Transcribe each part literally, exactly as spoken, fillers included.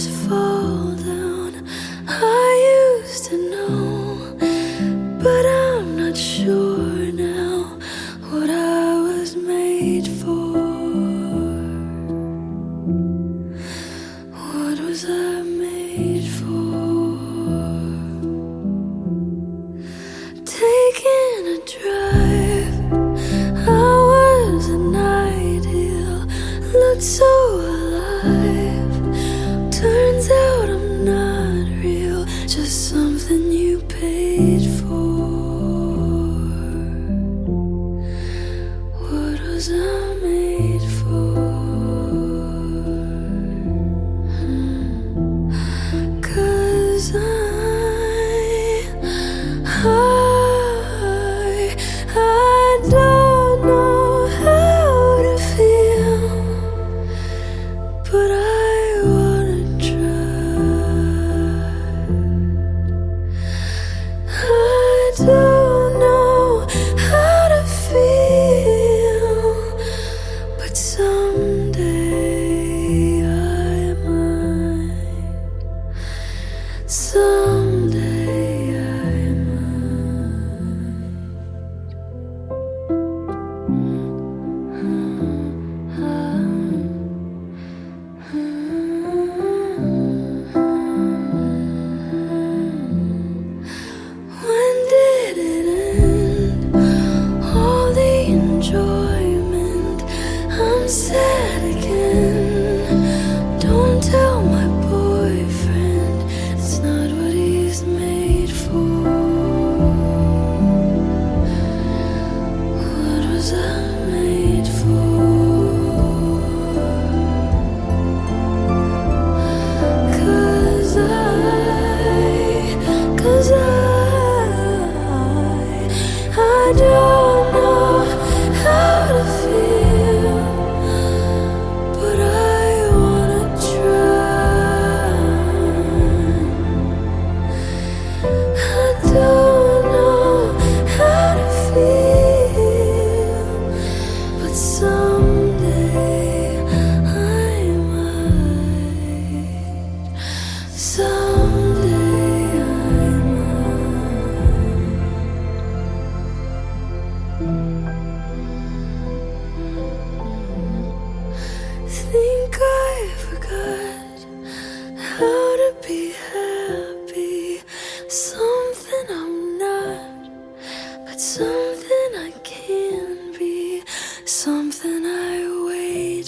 just fall down. I used to know, but I'm not sure now what I was made for. What was I made for? Taking a drive, I was an ideal, looked so alive. Turns out I'm not real, just something you paid for. What was I made for? 'Cause I, I, I don't know how to feel, but I wanna try. I don't know how to feel, but someday I might. Someday I When did it end? All the enjoyment. I'm sad again. Don't tell my boyfriend, it's not what he's made for. What was I made for? 'Cause I, 'cause I, I don't know how to feel, but I wanna try. I don't know how to feel, but someday I might. Someday I might. Think I forgot how to be happy. Something I'm not, but something I can be. Something I wait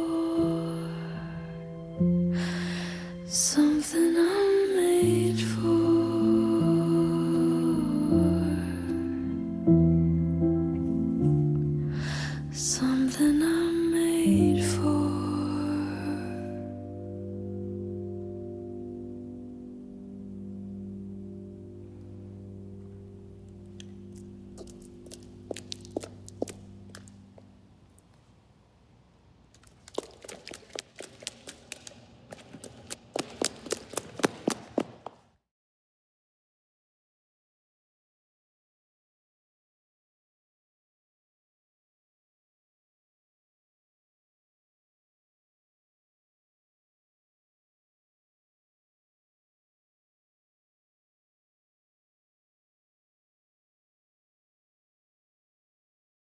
for. Something I'm made for.